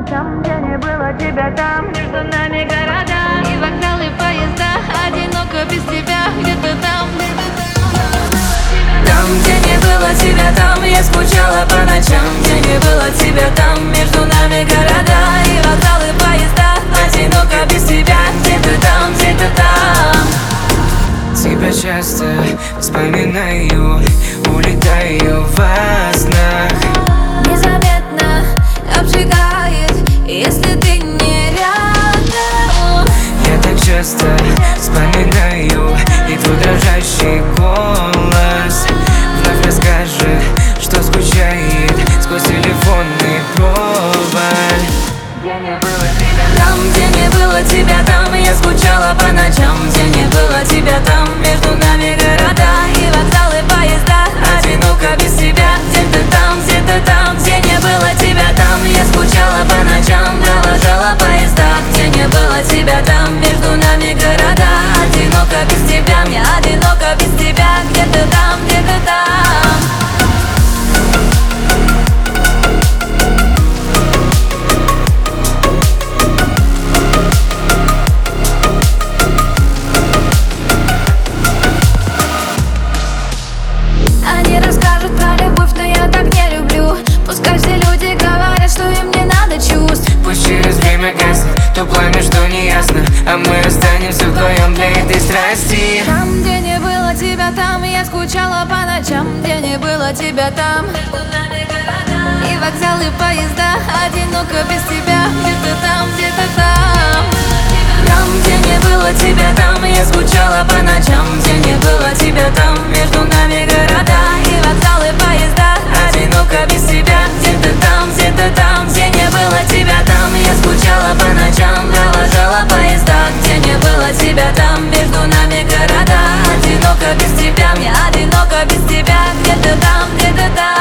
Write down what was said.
ночам, где не было тебя там. Между нами города и вокзалы, поезда. Одиноко без тебя, где-то там. Там, где не было тебя, там я скучала по ночам. Где не было тебя, там между нами города и вокзалы, поезда. Одиноко без тебя, где ты там, где ты там. Тебя часто вспоминаю, улетаю во снах. Незаметно обжигает, если ты не рядом. Я так часто вспоминаю и твой дрожащий голос вновь расскажет, что скучает сквозь телефонный провод. Там, где не было тебя, там я скучала по ночам. Где не было тебя, там между нами города и вокзалы, поезда. Одиноко без тебя, где ты там, где ты там. Где не было тебя, там я скучала по ночам. Провожала поезда, где не было тебя, там между нами города. Одиноко без тебя, мне одиноко без тебя. Где ты там, где ты там. Они расскажут про любовь, но я так не люблю. Пускай все люди говорят, что им не надо чувств. Пусть через время гаснет то пламя, что не ясно, а мы останемся вдвоем для этой страсти. Там, где не было тебя, там я скучала по ночам. Где не было тебя, там и вокзалы, поезда. Одиноко без тебя, где-то там, где-то там. Там, где не было тебя, там я скучала по ночам. Где не было тебя, там между нами города и вокзалы, поезда. Одиноко без тебя, где ты там, где ты там. Где не было тебя, там я скучала по ночам. Провожала поезда, где не было тебя, там между нами города. Одиноко без тебя, мне одиноко без тебя. Где ты там, где ты там.